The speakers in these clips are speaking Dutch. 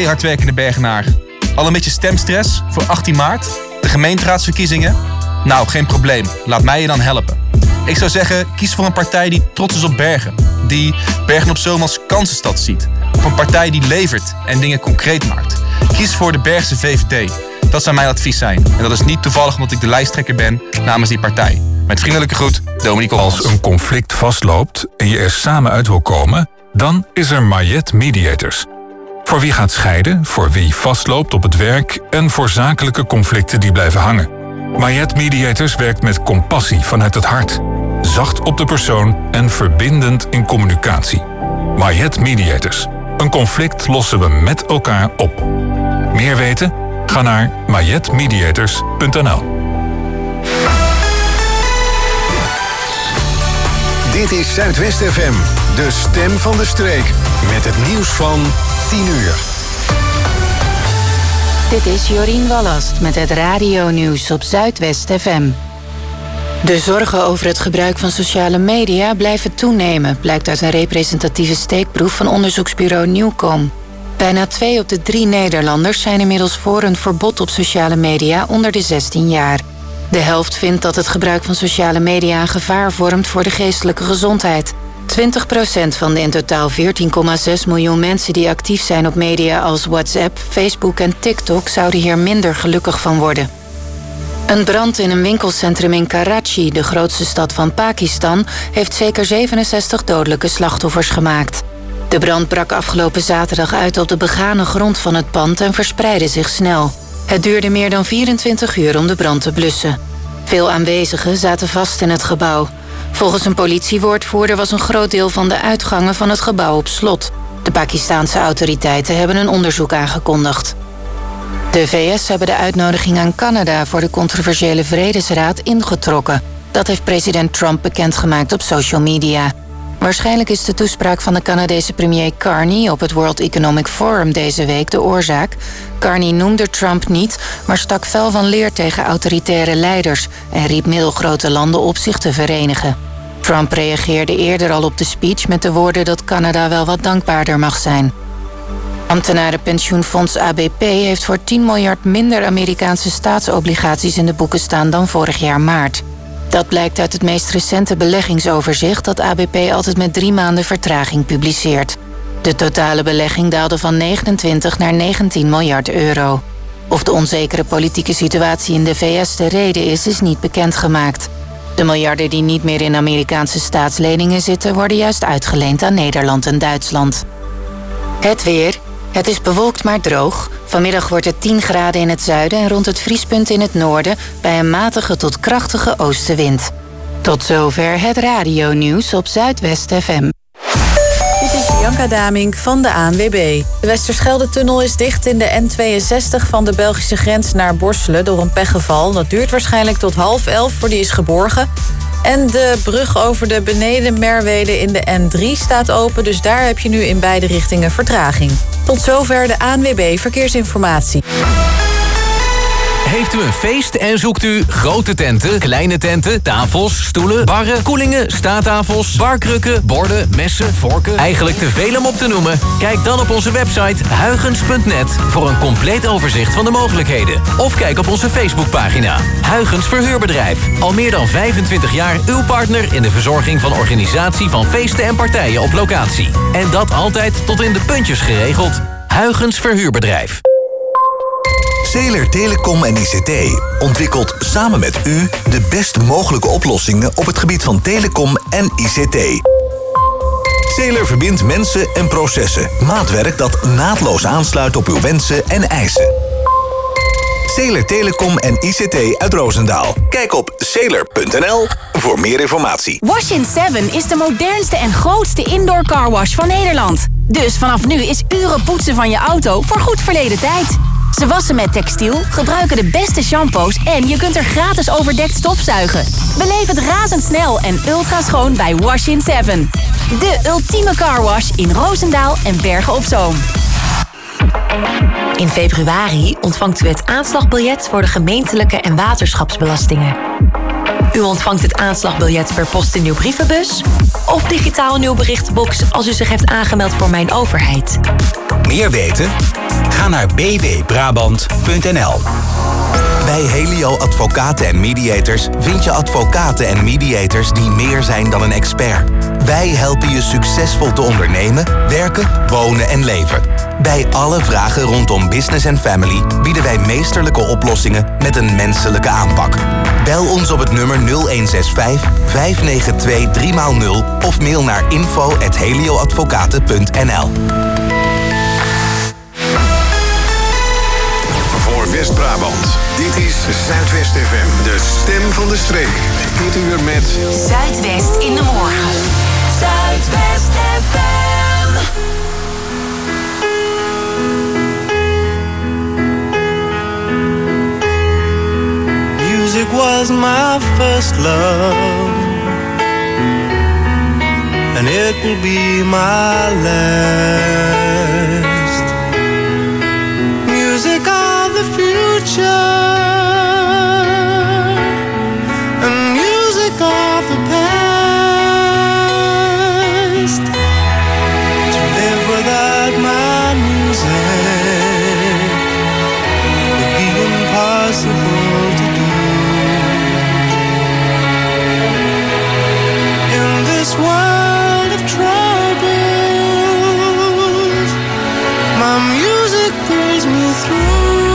hardwerkende Bergenaar. Al een beetje stemstress voor 18 maart? De gemeenteraadsverkiezingen? Nou, geen probleem. Laat mij je dan helpen. Ik zou zeggen, kies voor een partij die trots is op Bergen. Die Bergen op Zoom als kansenstad ziet. Of een partij die levert en dingen concreet maakt. Kies voor de Bergse VVD. Dat zou mijn advies zijn. En dat is niet toevallig omdat ik de lijsttrekker ben namens die partij. Met vriendelijke groet, Dominique Olmans. Als een conflict vastloopt en je er samen uit wil komen, dan is er Mayet Mediators. Voor wie gaat scheiden, voor wie vastloopt op het werk en voor zakelijke conflicten die blijven hangen. Mayet Mediators werkt met compassie vanuit het hart. Zacht op de persoon en verbindend in communicatie. Mayet Mediators. Een conflict lossen we met elkaar op. Meer weten? Ga naar mayetmediators.nl. Dit is Zuidwest FM, de stem van de streek. Met het nieuws van 10 uur. Dit is Jorien Wallast met het radio-nieuws op Zuidwest FM. De zorgen over het gebruik van sociale media blijven toenemen, blijkt uit een representatieve steekproef van onderzoeksbureau Newcom. Bijna 2 op de 3 Nederlanders zijn inmiddels voor een verbod op sociale media onder de 16 jaar. De helft vindt dat het gebruik van sociale media een gevaar vormt voor de geestelijke gezondheid. 20% van de in totaal 14,6 miljoen mensen die actief zijn op media als WhatsApp, Facebook en TikTok zouden hier minder gelukkig van worden. Een brand in een winkelcentrum in Karachi, de grootste stad van Pakistan, heeft zeker 67 dodelijke slachtoffers gemaakt. De brand brak afgelopen zaterdag uit op de begane grond van het pand en verspreidde zich snel. Het duurde meer dan 24 uur om de brand te blussen. Veel aanwezigen zaten vast in het gebouw. Volgens een politiewoordvoerder was een groot deel van de uitgangen van het gebouw op slot. De Pakistaanse autoriteiten hebben een onderzoek aangekondigd. De VS hebben de uitnodiging aan Canada voor de controversiële Vredesraad ingetrokken. Dat heeft president Trump bekendgemaakt op social media. Waarschijnlijk is de toespraak van de Canadese premier Carney op het World Economic Forum deze week de oorzaak. Carney noemde Trump niet, maar stak fel van leer tegen autoritaire leiders en riep middelgrote landen op zich te verenigen. Trump reageerde eerder al op de speech met de woorden dat Canada wel wat dankbaarder mag zijn. Ambtenarenpensioenfonds ABP heeft voor 10 miljard minder Amerikaanse staatsobligaties in de boeken staan dan vorig jaar maart. Dat blijkt uit het meest recente beleggingsoverzicht dat ABP altijd met 3 maanden vertraging publiceert. De totale belegging daalde van 29 naar 19 miljard euro. Of de onzekere politieke situatie in de VS de reden is niet bekendgemaakt. De miljarden die niet meer in Amerikaanse staatsleningen zitten worden juist uitgeleend aan Nederland en Duitsland. Het weer. Het is bewolkt maar droog. Vanmiddag wordt het 10 graden in het zuiden en rond het vriespunt in het noorden bij een matige tot krachtige oostenwind. Tot zover het radio-nieuws op Zuidwest FM. Dit is Bianca Damink van de ANWB. De Westerschelde-tunnel is dicht in de N62 van de Belgische grens naar Borselen door een pechgeval. Dat duurt waarschijnlijk tot 10:30 voor die is geborgen. En de brug over de Beneden Merwede in de N3 staat open, dus daar heb je nu in beide richtingen vertraging. Tot zover de ANWB Verkeersinformatie. Heeft u een feest en zoekt u grote tenten, kleine tenten, tafels, stoelen, barren, koelingen, staattafels, barkrukken, borden, messen, vorken? Eigenlijk te veel om op te noemen? Kijk dan op onze website huygens.net voor een compleet overzicht van de mogelijkheden. Of kijk op onze Facebookpagina. Huygens Verhuurbedrijf. Al meer dan 25 jaar uw partner in de verzorging van organisatie van feesten en partijen op locatie. En dat altijd tot in de puntjes geregeld. Huygens Verhuurbedrijf. Zeeler Telecom en ICT ontwikkelt samen met u de best mogelijke oplossingen op het gebied van telecom en ICT. Zeeler verbindt mensen en processen. Maatwerk dat naadloos aansluit op uw wensen en eisen. Zeeler Telecom en ICT uit Roosendaal. Kijk op zeeler.nl voor meer informatie. Wash-in 7 is de modernste en grootste indoor carwash van Nederland. Dus vanaf nu is uren poetsen van je auto voor goed verleden tijd. Ze wassen met textiel, gebruiken de beste shampoos en je kunt er gratis overdekt stofzuigen. Beleef het razendsnel en ultra schoon bij Wash-in 7. De ultieme carwash in Roosendaal en Bergen op Zoom. In februari ontvangt u het aanslagbiljet voor de gemeentelijke en waterschapsbelastingen. U ontvangt het aanslagbiljet per post in uw brievenbus of digitaal in uw berichtenbox als u zich heeft aangemeld voor Mijn Overheid. Meer weten? Ga naar bwbrabant.nl. Bij Helio Advocaten en Mediators vind je advocaten en mediators die meer zijn dan een expert. Wij helpen je succesvol te ondernemen, werken, wonen en leven. Bij alle vragen rondom business en family bieden wij meesterlijke oplossingen met een menselijke aanpak. Bel ons op het nummer 0165 592 3x0 of mail naar info@helioadvocaten.nl. Voor West-Brabant. Dit is Zuidwest FM, de stem van de streek. Dit uur met Zuidwest in de morgen. Zuidwest FM. Music was my first love, and it will be my last. Music of the future, and music of the past. To live without my music would be impossible to do. In this world of troubles, my music pulls me through.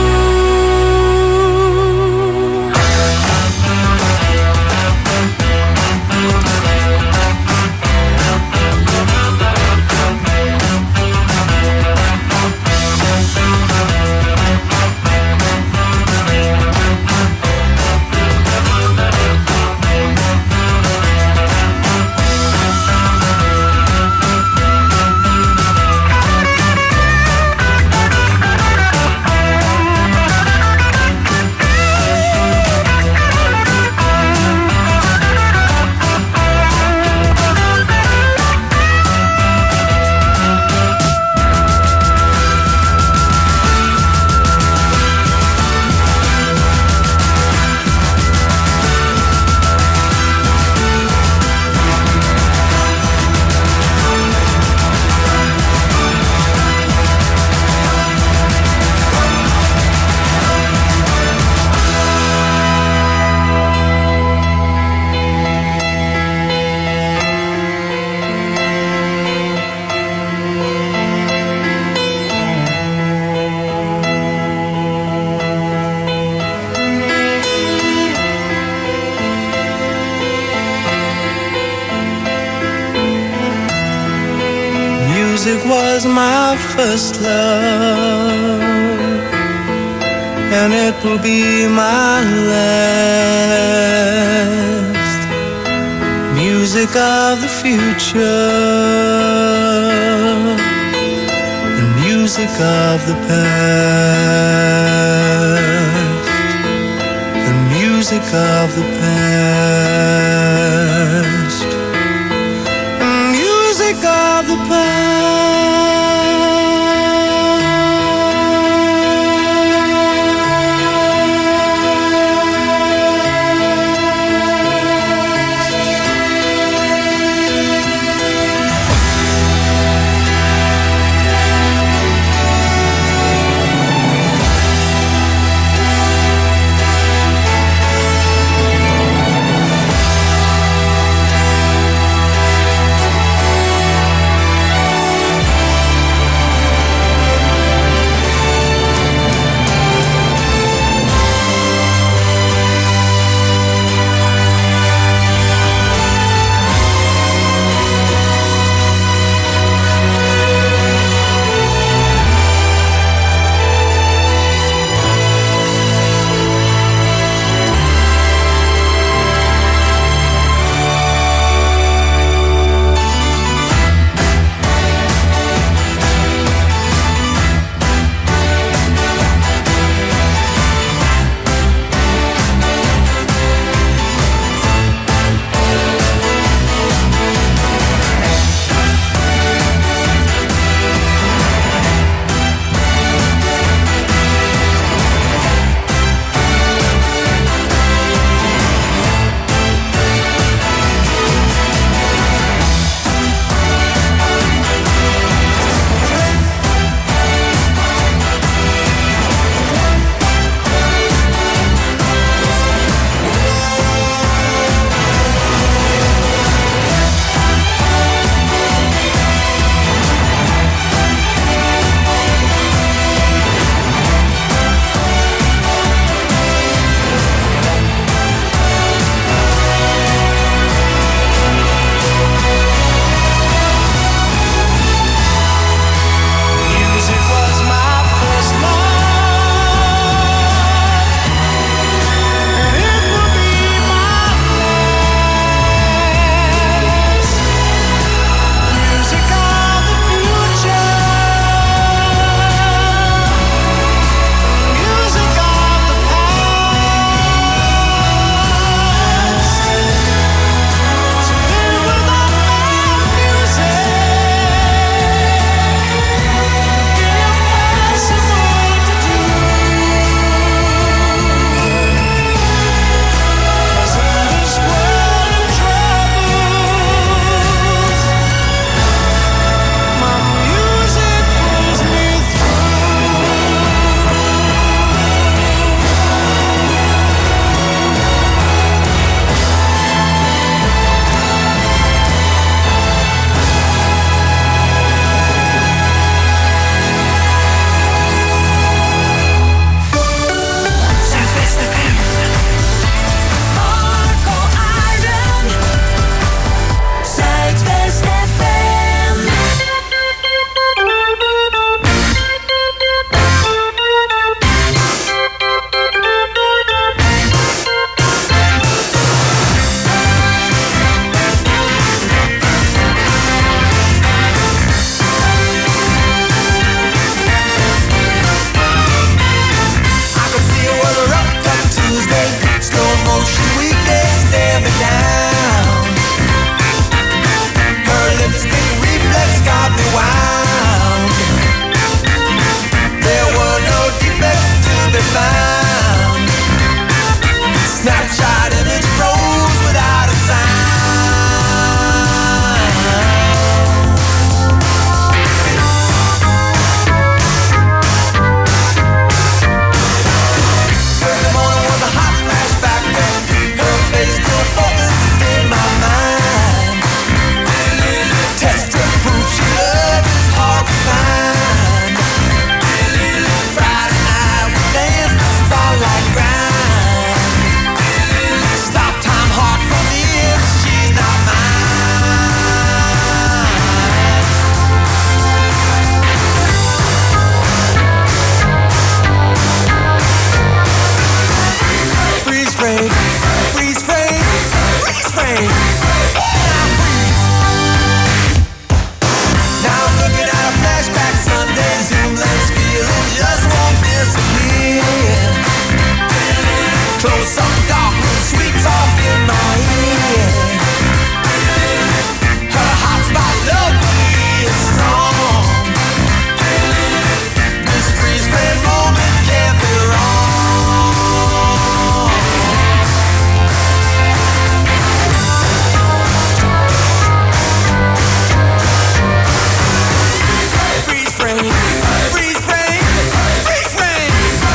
Music was my first love, and it will be my last. Music of the future, and music of the past, and music of the past, and music of the past. frame. Now I'm looking at a flashback Sunday, Zoomlands feeling just won't disappear. Close up dark room, sweet talk in my ear. Her heart's my love for me is strong. This freeze frame moment can't be wrong. Freeze frame, freeze frame, freeze frame.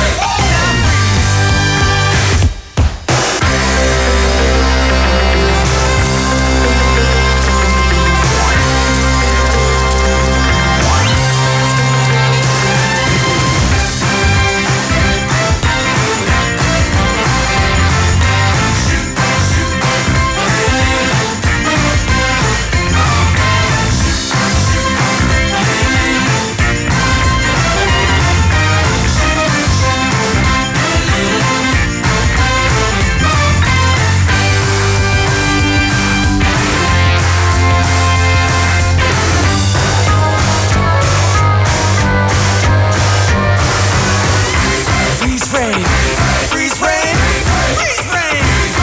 Freeze frame, freeze frame, freeze frame.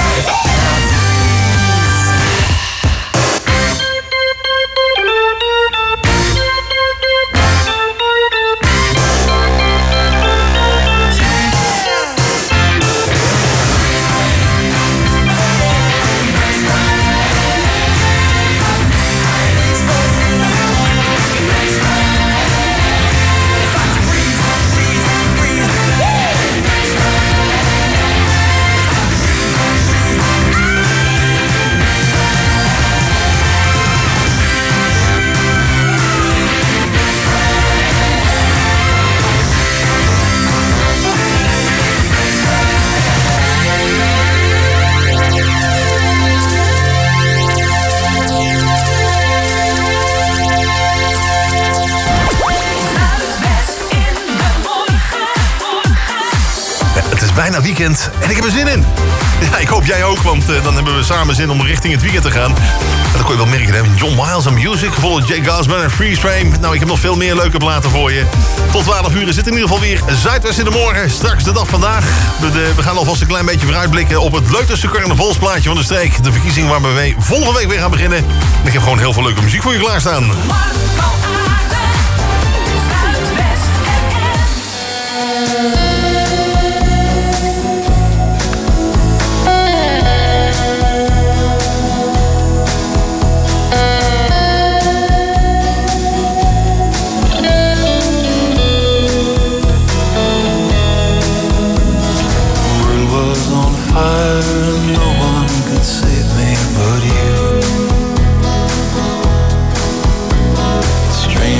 Het is bijna weekend en ik heb er zin in. Ja, ik hoop jij ook, want dan hebben we samen zin om richting het weekend te gaan. En dat kon je wel merken, hè? John Miles en Music, gevolgd Jay Gosman en Freeze Frame. Nou, ik heb nog veel meer leuke platen voor je. Tot 12 uur is het in ieder geval weer Zuidwest in de morgen. Straks de dag vandaag. We gaan alvast een klein beetje vooruitblikken op het leukste carnavalsplaatje van de streek. De verkiezing waar we volgende week weer gaan beginnen. En ik heb gewoon heel veel leuke muziek voor je klaarstaan. No one could save me but you. Strange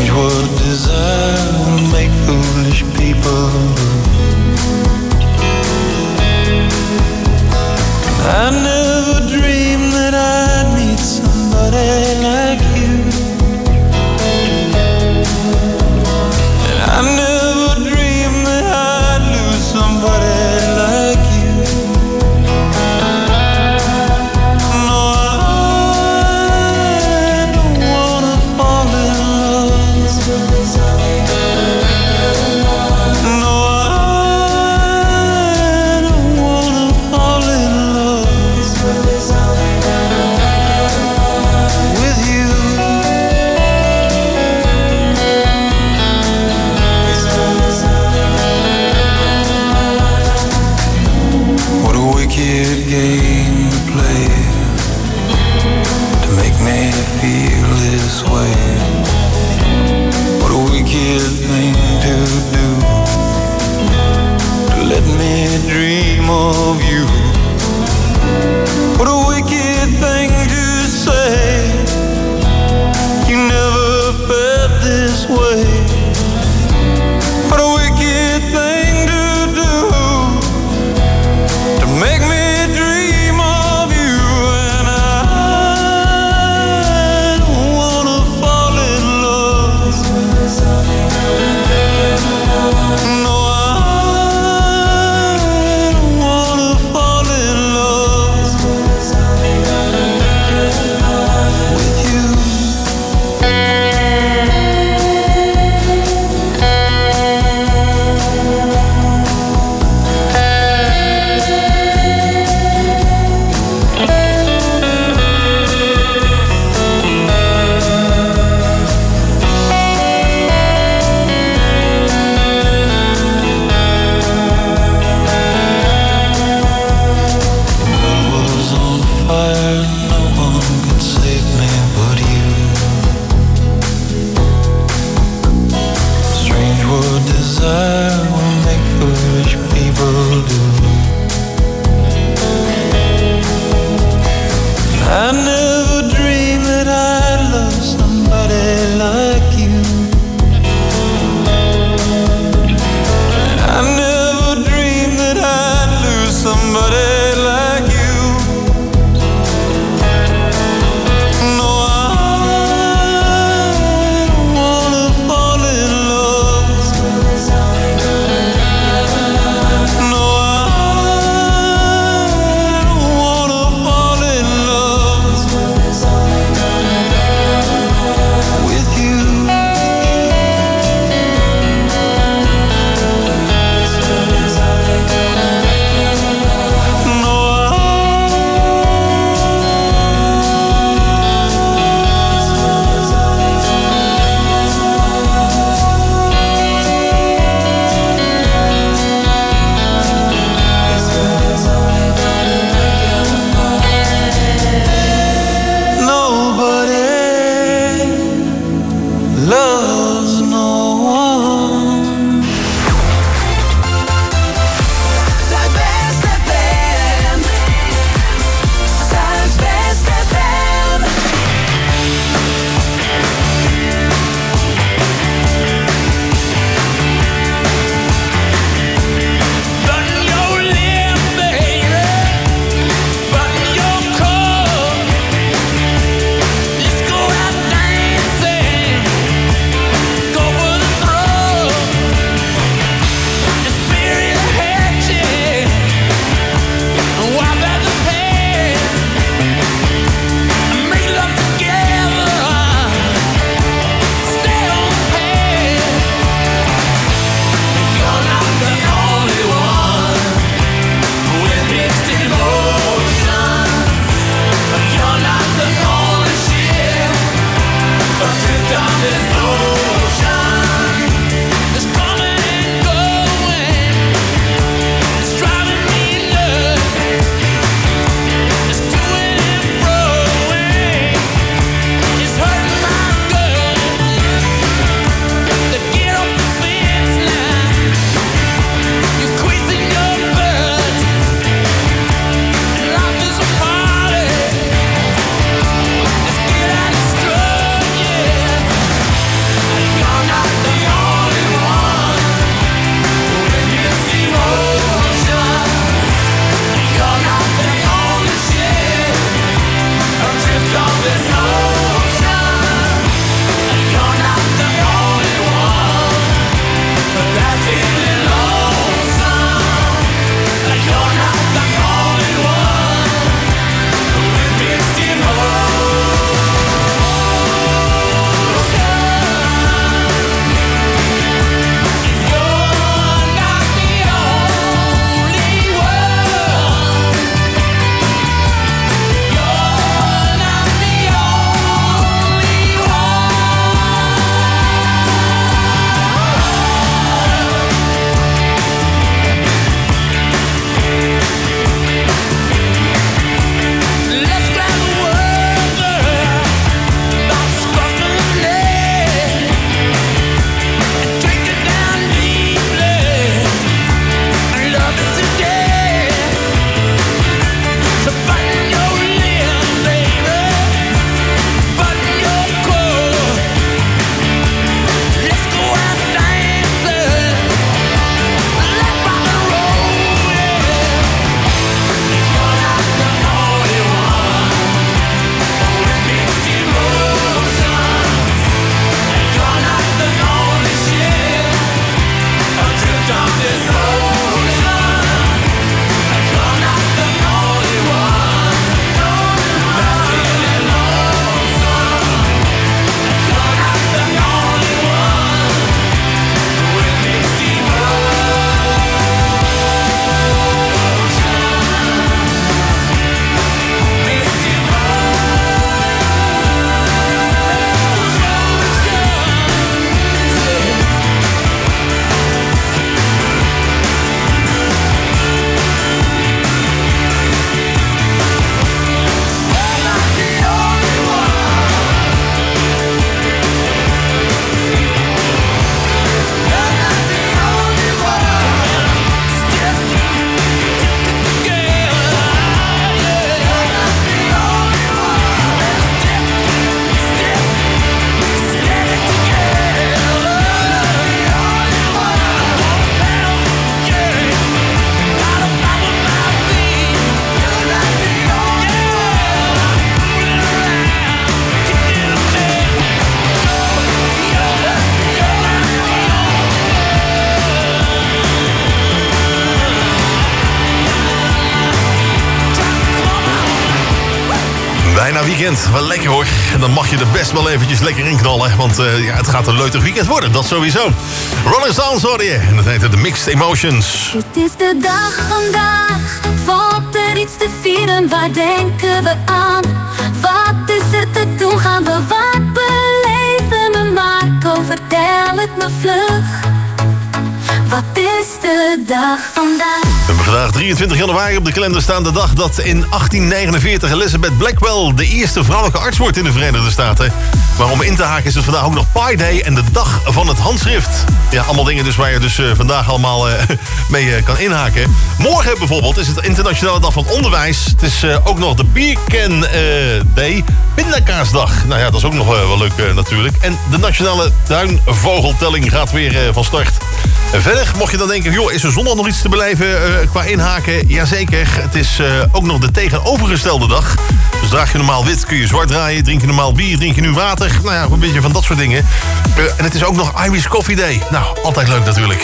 Bijna weekend, wel lekker hoor. En dan mag je er best wel eventjes lekker in knallen. Want het gaat een leutig weekend worden, dat sowieso. Rolling Stones hoor je. En dat heet The Mixed Emotions. Het is de dag vandaag. Valt er iets te vieren, waar denken we aan? Wat is er te doen, gaan we wat beleven? Me Marco, vertel het me vlug. Wat is de dag vandaag? We hebben vandaag 23 januari op de kalender staan, de dag dat in 1849 Elizabeth Blackwell de eerste vrouwelijke arts wordt in de Verenigde Staten. Maar om in te haken is het vandaag ook nog Pi Day en de dag van het handschrift. Ja, allemaal dingen dus waar je dus vandaag allemaal mee kan inhaken. Morgen bijvoorbeeld is het internationale dag van onderwijs. Het is ook nog de Bierken Day, pindakaasdag. Nou ja, dat is ook nog wel leuk natuurlijk. En de nationale duinvogeltelling gaat weer van start. En verder, mocht je dan denken, joh, is er zondag nog iets te beleven qua inhaken? Jazeker, het is ook nog de tegenovergestelde dag. Dus draag je normaal wit, kun je zwart draaien. Drink je normaal bier, drink je nu water. Nou ja, een beetje van dat soort dingen. En het is ook nog Irish Coffee Day. Nou, altijd leuk natuurlijk.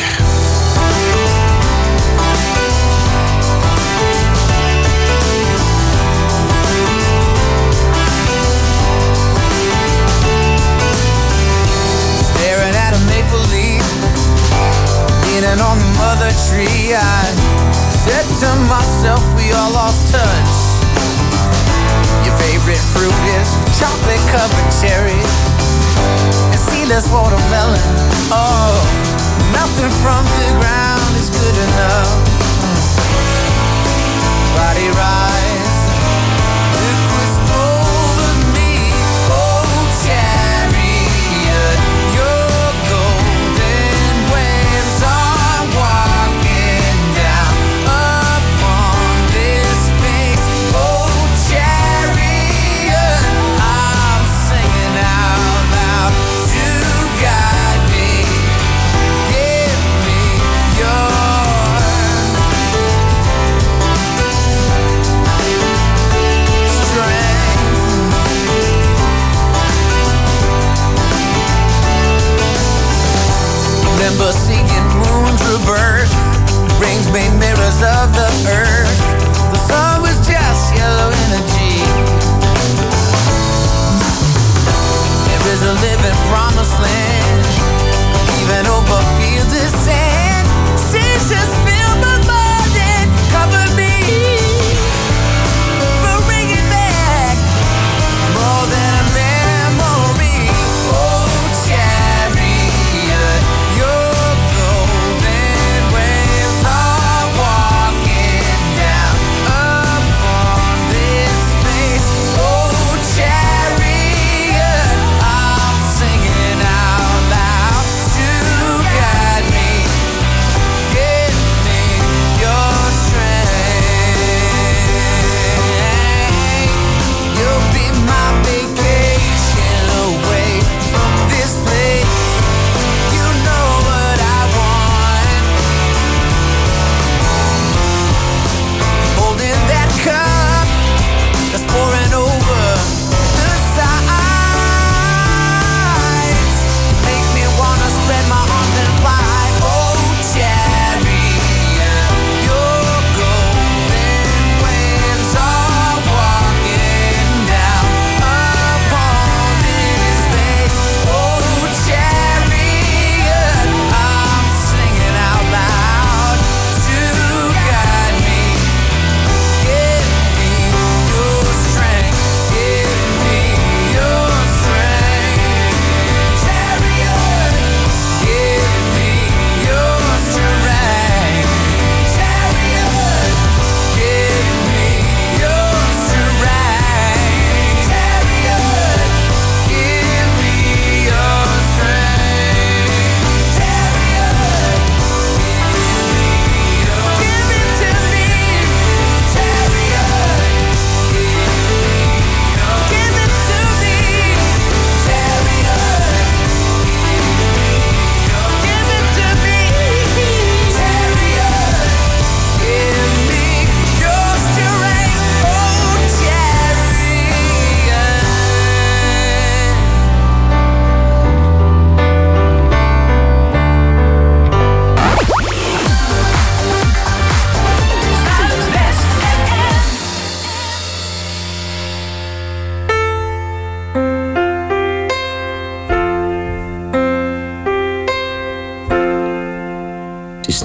Staring at a maple leaf, leaning on the mother tree, I said to myself, we all lost touch. Your favorite fruit is chocolate covered cherry and seedless watermelon. Oh, nothing from the ground is good enough. Body rise, look what's over me. Oh, chariot, your golden waves are walking down upon this space. Oh, chariot, I'm singing out loud to guide me. Give me your remember seeing moons rebirth, rings made mirrors of the earth. The sun was just yellow energy. There is a living promised land, even over fields of sand. Seas just fill my mind and cover me. But bring it back, more than a memory. Oh, chariot, your golden waves are walking down upon this space. Oh, chariot, I'm singing out loud to guide me.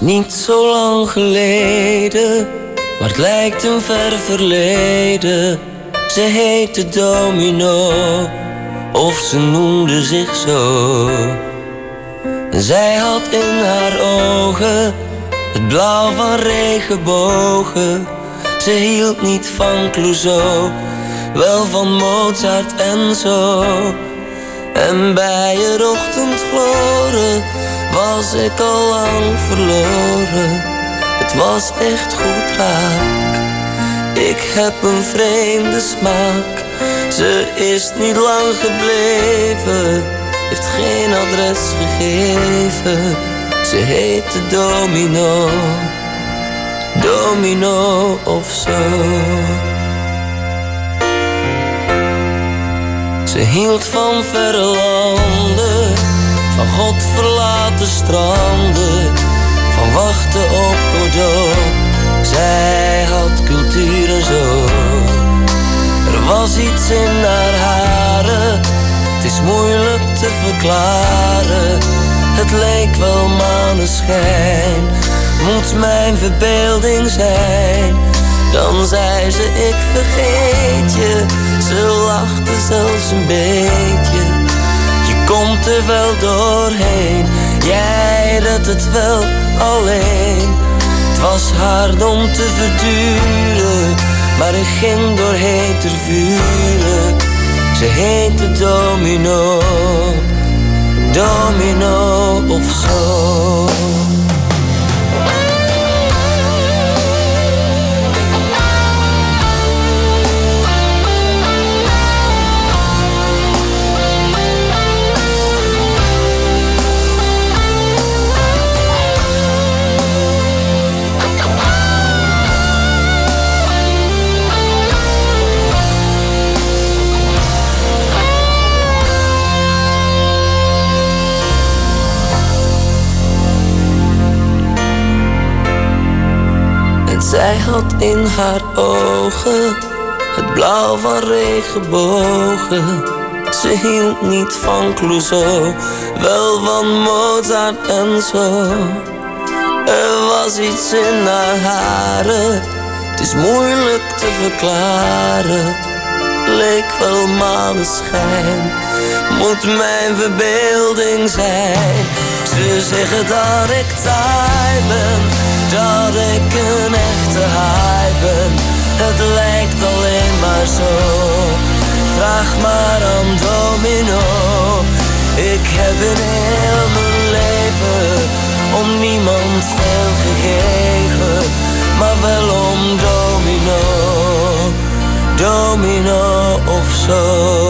niet zo lang geleden, maar het lijkt een ver verleden. Ze heette Domino, of ze noemde zich zo. En zij had in haar ogen het blauw van regenbogen. Ze hield niet van Clouseau, wel van Mozart en zo. En bij het ochtendgloren was ik al lang verloren. Het was echt goed raak. Ik heb een vreemde smaak. Ze is niet lang gebleven, heeft geen adres gegeven. Ze heette Domino, Domino of zo. Ze hield van verre landen, van godverlaten stranden, van wachten op Godot. Zij had cultuur en zo. Er was iets in haar haren, het is moeilijk te verklaren. Het leek wel maneschijn, moet mijn verbeelding zijn. Dan zei ze, ik vergeet je. Ze lachte zelfs een beetje. Je komt er wel doorheen, jij redt het wel alleen. Het was hard om te verduren, maar ik ging doorheen ter vuren. Ze heette Domino, Domino of zo. Zij had in haar ogen het blauw van regenbogen. Ze hield niet van Clouseau, wel van Mozart en zo. Er was iets in haar haren, het is moeilijk te verklaren. Leek wel maneschijn, moet mijn verbeelding zijn. Ze zeggen dat ik taai ben, dat ik een echte haai ben. Het lijkt alleen maar zo, vraag maar aan Domino. Ik heb in heel mijn leven om niemand veel gegeven, maar wel om Domino, Domino of zo.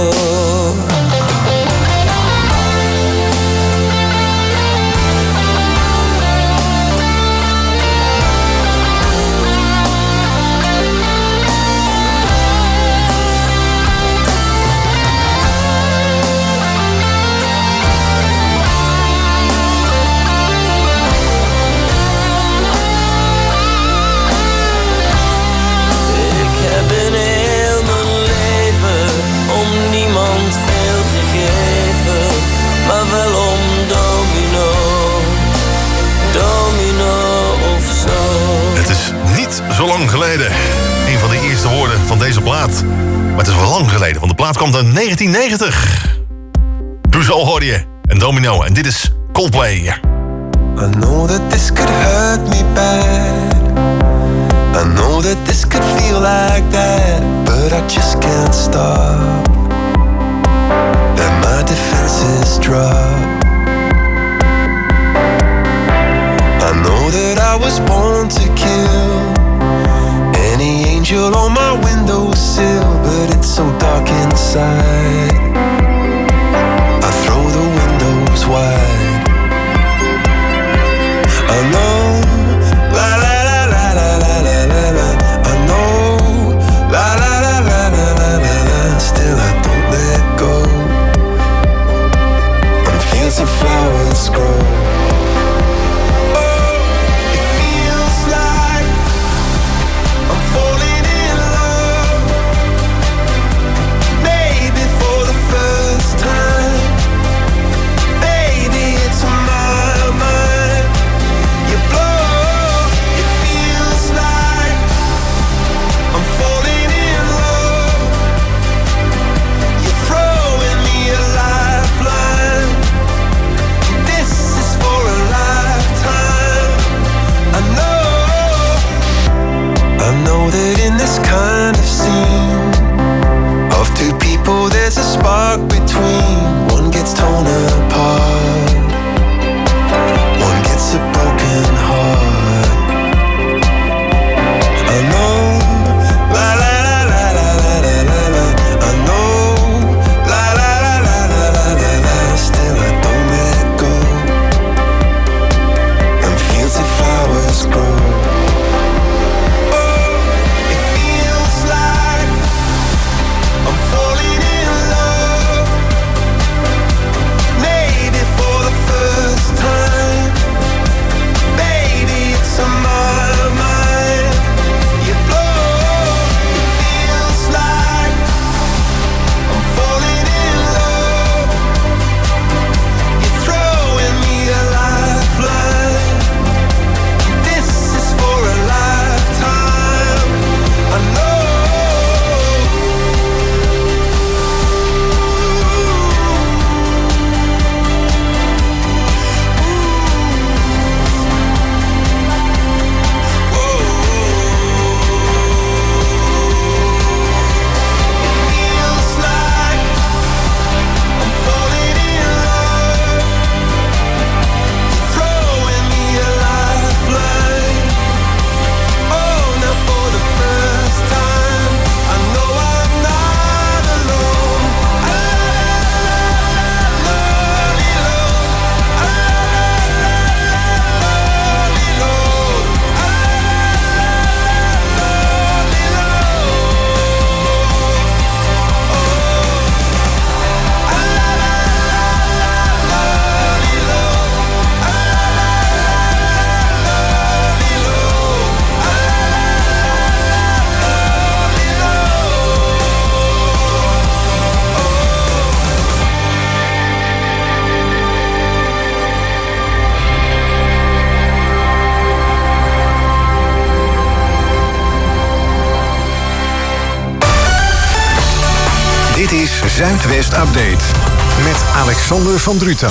Zo lang geleden. Een van de eerste woorden van deze plaat. Maar het is wel lang geleden, want de plaat kwam in 1990. Clouseau hoorde je. En Domino. En dit is Coldplay. I know that this could hurt me bad. I know that this could feel like that. But I just can't stop. Let my defenses drop. I know that I was born to kill. Any angel on my windowsill, but it's so dark inside. I throw the windows wide. I know, la la la la la la la la la. I know, la la la la la la la la. Still torn apart. One gets a broken heart. I know, la la la la la la la la. I know, la la la la la la la la. Still I don't let go. And fields of flowers grow. Oh, it feels like I'm falling in love. Maybe for the first time. Baby, it's on my mind. You blow. It feels like I'm falling in love. You're throwing me a lifeline. This is for a lifetime. I know. Feels like I'm falling in love. You're throwing me a lifeline. Oh, now for the first time, I know I'm not alone. Dit is Zuidwest Update met Alexander van Druten.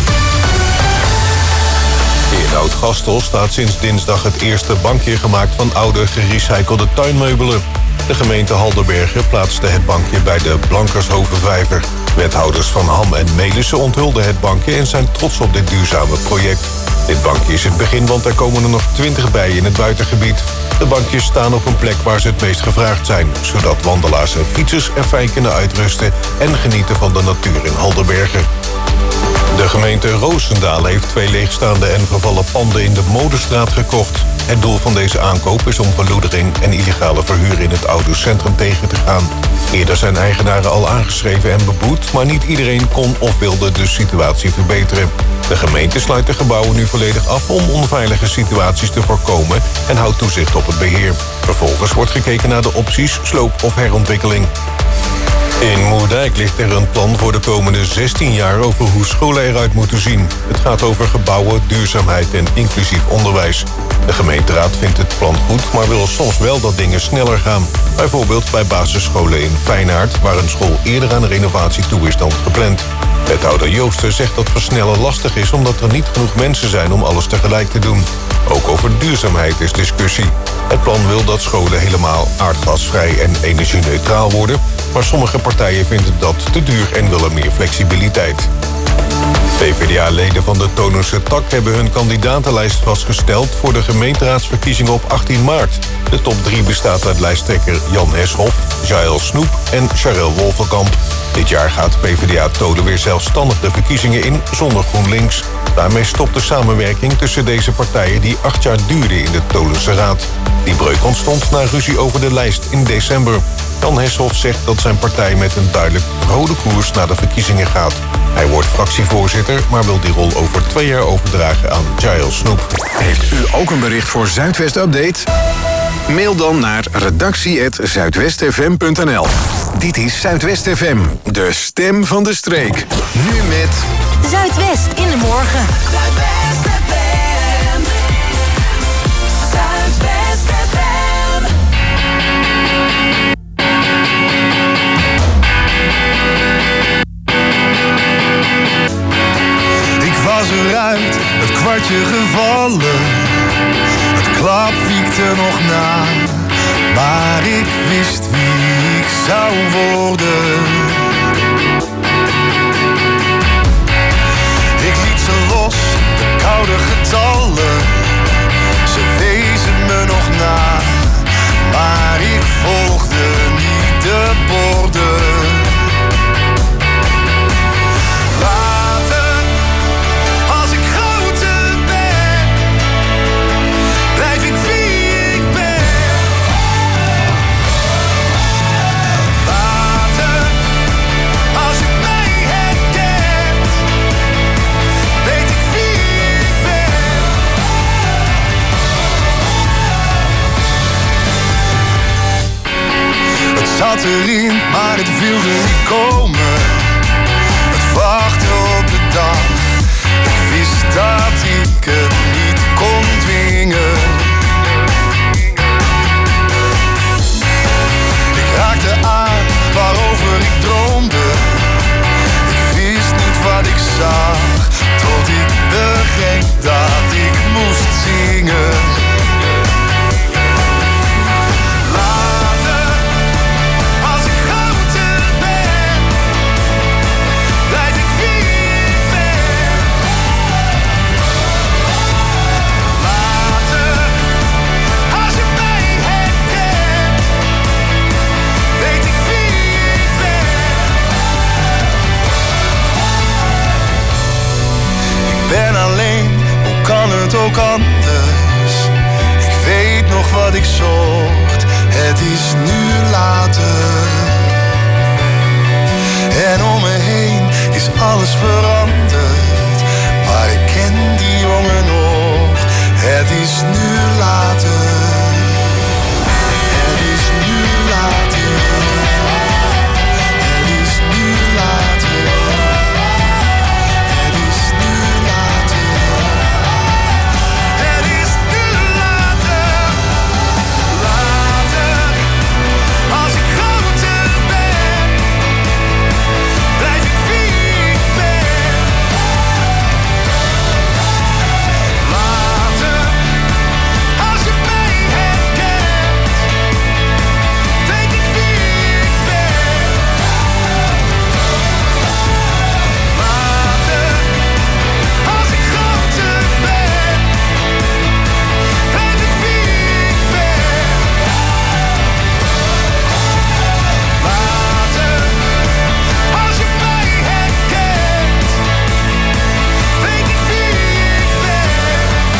In Oud-Gastel staat sinds dinsdag het eerste bankje gemaakt van oude gerecyclede tuinmeubelen. De gemeente Halderbergen plaatste het bankje bij de Blankershovenvijver. Wethouders van Ham en Melissen onthulden het bankje en zijn trots op dit duurzame project. Dit bankje is het begin, want er komen er nog 20 bij in het buitengebied. De bankjes staan op een plek waar ze het meest gevraagd zijn, zodat wandelaars en fietsers er fijn kunnen uitrusten en genieten van de natuur in Halderbergen. De gemeente Roosendaal heeft 2 leegstaande en vervallen panden in de Modestraat gekocht. Het doel van deze aankoop is om verloedering en illegale verhuur in het oude centrum tegen te gaan. Eerder zijn eigenaren al aangeschreven en beboet, maar niet iedereen kon of wilde de situatie verbeteren. De gemeente sluit de gebouwen nu volledig af om onveilige situaties te voorkomen en houdt toezicht op het beheer. Vervolgens wordt gekeken naar de opties sloop of herontwikkeling. In Moerdijk ligt er een plan voor de komende 16 jaar over hoe scholen eruit moeten zien. Het gaat over gebouwen, duurzaamheid en inclusief onderwijs. De gemeenteraad vindt het plan goed, maar wil soms wel dat dingen sneller gaan. Bijvoorbeeld bij basisscholen in Feyenoord, waar een school eerder aan renovatie toe is dan gepland. Wethouder Joosten zegt dat versnellen lastig is omdat er niet genoeg mensen zijn om alles tegelijk te doen. Ook over duurzaamheid is discussie. Het plan wil dat scholen helemaal aardgasvrij en energie-neutraal worden, maar sommige partijen vinden dat te duur en willen meer flexibiliteit. PvdA-leden van de Tonense tak hebben hun kandidatenlijst vastgesteld voor de gemeenteraadsverkiezingen op 18 maart. De top 3 bestaat uit lijsttrekker Jan Heshoff, Jaël Snoep en Charel Wolvenkamp. Dit jaar gaat PvdA Tolen weer zelfstandig de verkiezingen in, zonder GroenLinks. Daarmee stopt de samenwerking tussen deze partijen die 8 jaar duurde in de Tolense Raad. Die breuk ontstond na ruzie over de lijst in december. Jan Heshoff zegt dat zijn partij met een duidelijk rode koers naar de verkiezingen gaat. Hij wordt fractievoorzitter, maar wil die rol over 2 jaar overdragen aan Jaël Snoep. Heeft u ook een bericht voor Zuidwest Update? Mail dan naar redactie@zuidwestfm.nl. Dit is Zuidwest FM, de stem van de streek. Nu met Zuidwest in de morgen. Zuidwest FM. Zuidwest FM. Ik was eruit, het kwartje gevallen. Het klap wiekte nog na, maar ik wist wie ik zou worden. erin, maar het wilde niet komen. Het wachten op de dag. Ik wist dat ik het niet kon dwingen. Ik raakte aan waarover ik droomde. Ik wist niet wat ik zag, tot ik begreep dat ik moest zingen. Later, als ik groter ben, blijf ik wie ik ben. Later, als je mij herkent, weet ik wie ik ben. Ik ben alleen, hoe kan het ook anders? Ik weet nog wat ik zocht, het is nu later. En om me heen is alles veranderd, maar ik ken die jongen nog, het is nu later. Het is nu later. Het is nu later. Het is nu later. Het is nu later. Later, als ik groter ben, blijf ik wie ik ben. Later, als je mij herkent, weet ik wie ik ben. Later, als ik groter ben, weet ik wie ik ben. Later, als je mij herkent, weet ik wie ik ben.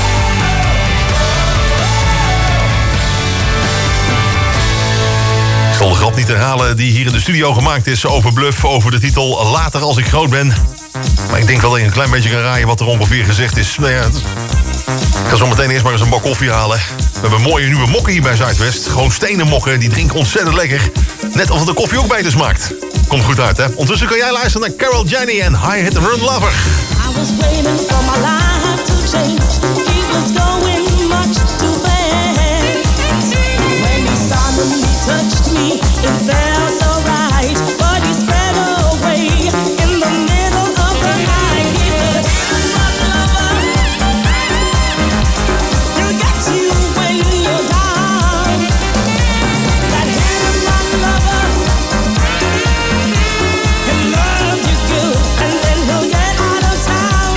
Ik zal de grap niet herhalen die hier in de studio gemaakt is over Bluff, over de titel Later als ik groot ben. Maar ik denk wel dat je een klein beetje kan raaien wat er ongeveer gezegd is. Nou ja, ik ga zo meteen eerst maar eens een bak koffie halen. We hebben mooie nieuwe mokken hier bij Zuidwest. Gewoon stenen mokken, die drinken ontzettend lekker. Net of de koffie ook beter smaakt. Komt goed uit, hè? Ondertussen kan jij luisteren naar Carol Jenny en High Hit and Run Lover. I was waiting for my life to change. He was going much too fast. When he suddenly touched me, it felt so right. But he spread away in the middle of the night. He said, my lover, he'll get you when you're down. That him, my lover, he'll love you good, and then he'll get out of town.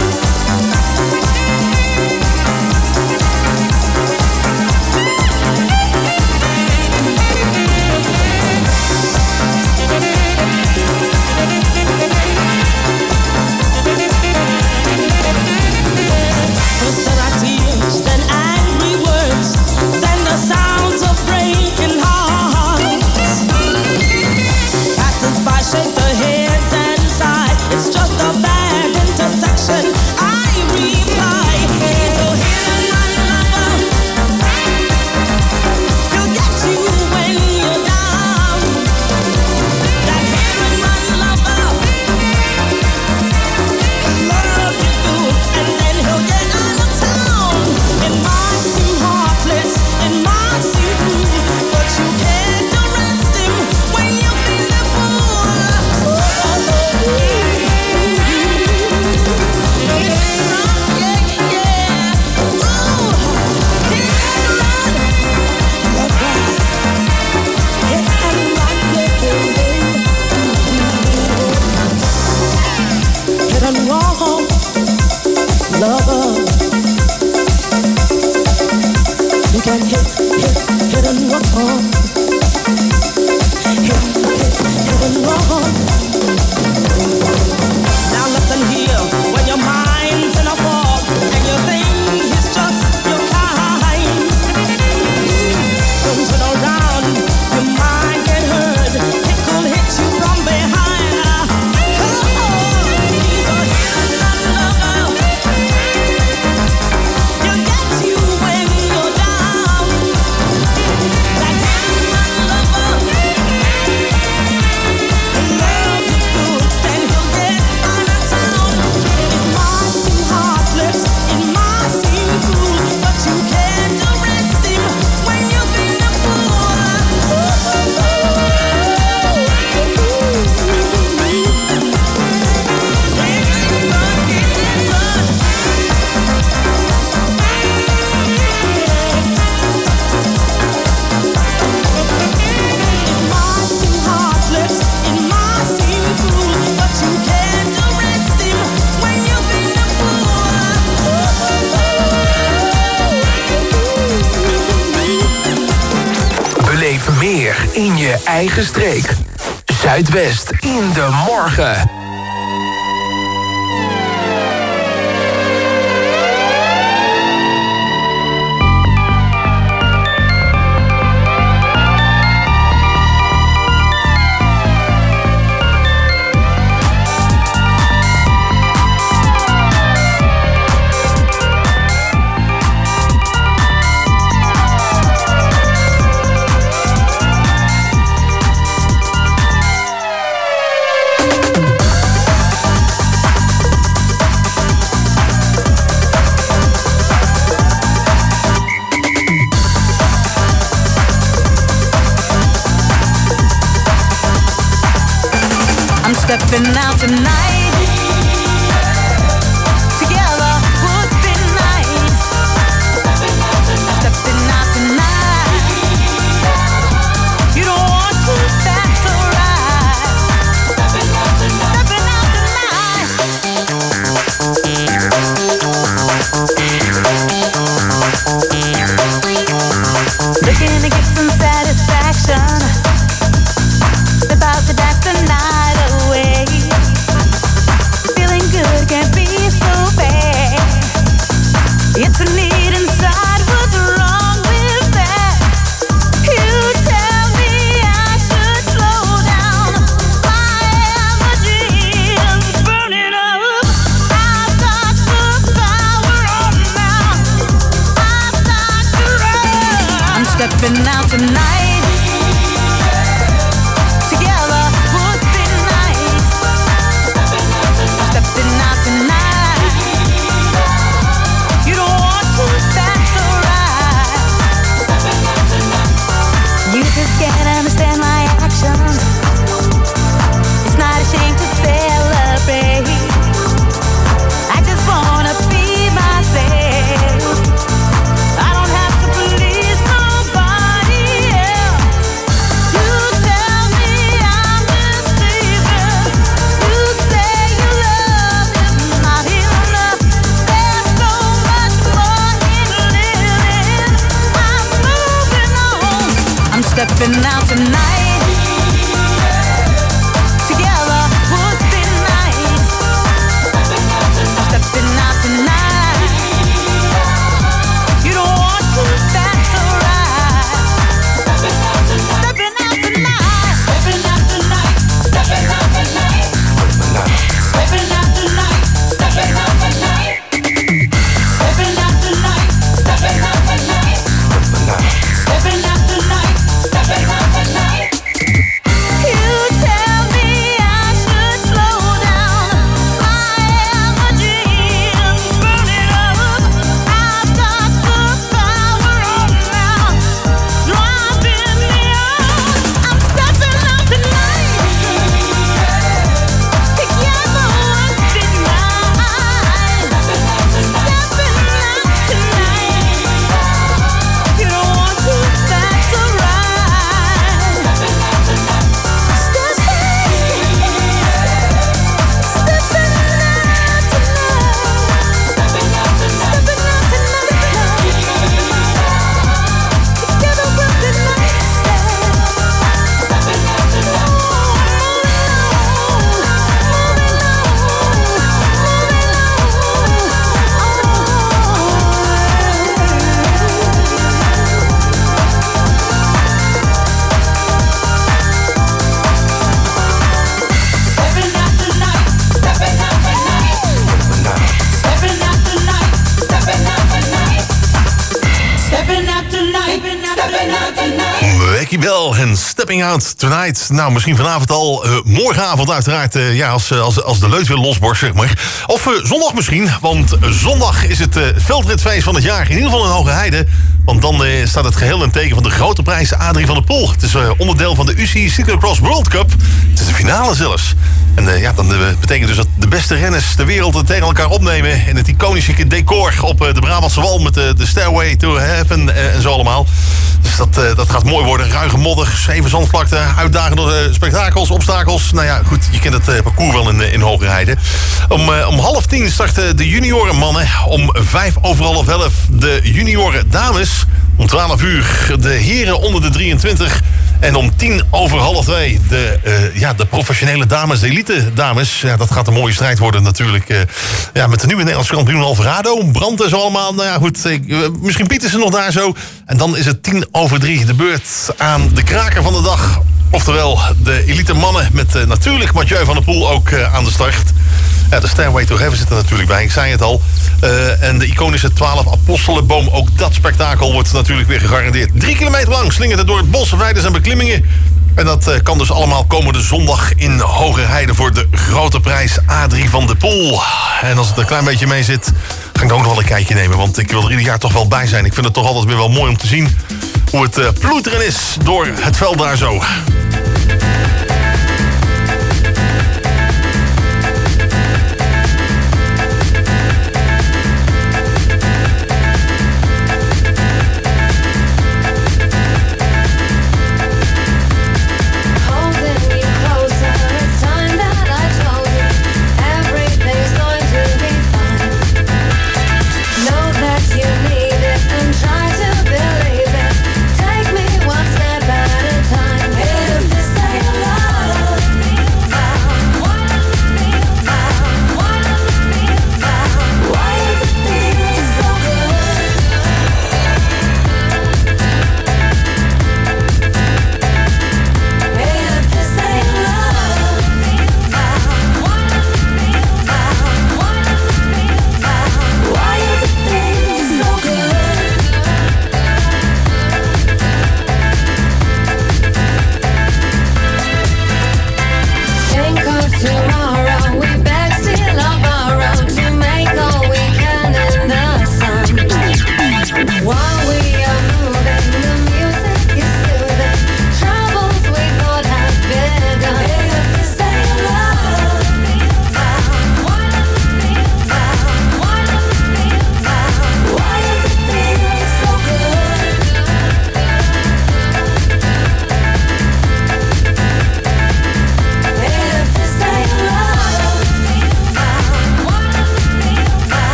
First there are tears, then angry words, then the sounds of breaking hearts. Passers-by shake their heads and sigh. It's just a bad intersection. I reply, so here, my lover, he'll get you when you're down. That here, my lover, love you good, and then he'll get out of town. It might seem heartless, it might seem cruel, but you can't arrest him when you've been a fool. Hit and run, lover. You can hit and run. Hit and run. Now listen here, when your mind's in a fog and you think it's just your kind, don't turn around, your mind get hurt. It could hit you from behind. He's a hit and lover. He'll get you when you're down. That hit je eigen streek. Zuidwest in de morgen. Stepping out tonight, together would be nice. Stepping out tonight, you don't want to, that's alright. Stepping out tonight. Looking to get some satisfaction. Step out to dance the night away. Feeling good can't be so bad. It's a need inside, what's wrong with that? You tell me I should slow down. My energy is burning up. I've got the power on now. I've got to run. I'm stepping out tonight. Can't understand my actions. It's not a shame to celebrate. I just wanna be myself. I don't have to please nobody else. You tell me I'm deceiving. You say your love is not enough. There's so much more in living. I'm moving on. I'm stepping out tonight. Together would be nice. Stepping out tonight. You don't want to, that's alright. Stepping out tonight. Stepping out tonight. Stepping out tonight. Stepping out tonight. Stepping out tonight. Stepping out tonight. Stepping out tonight. Stepping out tonight. Stepping out tonight. Stepping out tonight. You tell me I should slow down. My energy is burning up. I've got the power on now, driving me out. I'm stepping out tonight. Together would be nice. Stepping out tonight. You don't want to, that's alright. Stepping out tonight. Together we'll be nice. Stepping out tonight. Becky Bell en Stepping Out Tonight. Nou, misschien vanavond al. Morgenavond uiteraard, als de leut weer losborst, zeg maar. Of zondag misschien, want zondag is het veldritfeest van het jaar. In ieder geval in Hoge Heide. Want dan staat het geheel in het teken van de grote prijs Adrie van der Poel. Het is onderdeel van de UCI Cyclocross World Cup. Het is de finale zelfs. En dan betekent dus dat de beste renners ter wereld het tegen elkaar opnemen. In het iconische decor op de Brabantse Wal met de Stairway to Heaven en zo allemaal. Dus dat gaat mooi worden. Ruige modder, 7 zandvlakte, uitdagende spektakels, obstakels. Nou ja, goed, je kent het parcours wel in Hoge Heide. Om 9:30 starten de juniorenmannen. Om 11:05 de junioren dames. Om 12 uur de heren onder de 23. En om 2:10 de professionele dames, de elite dames. Ja, dat gaat een mooie strijd worden natuurlijk. Met de nieuwe Nederlandse kampioen Alvarado. Brandt en zo allemaal. Nou ja, goed. Misschien Pietersen nog daar zo. En dan is het 2:10 de beurt aan de kraker van de dag. Oftewel de elite mannen met natuurlijk Mathieu van der Poel ook aan de start. Ja, de Stairway to Heaven zit er natuurlijk bij, ik zei het al. En de iconische 12 Apostelenboom, ook dat spektakel wordt natuurlijk weer gegarandeerd. 3 kilometer lang slingert het door het bos, weiden en beklimmingen. En dat kan dus allemaal komende zondag in Hogerheide voor de grote prijs A3 van de Poel. En als het een klein beetje mee zit, ga ik er ook nog wel een kijkje nemen. Want ik wil er ieder jaar toch wel bij zijn. Ik vind het toch altijd weer wel mooi om te zien hoe het ploeteren is door het veld daar zo.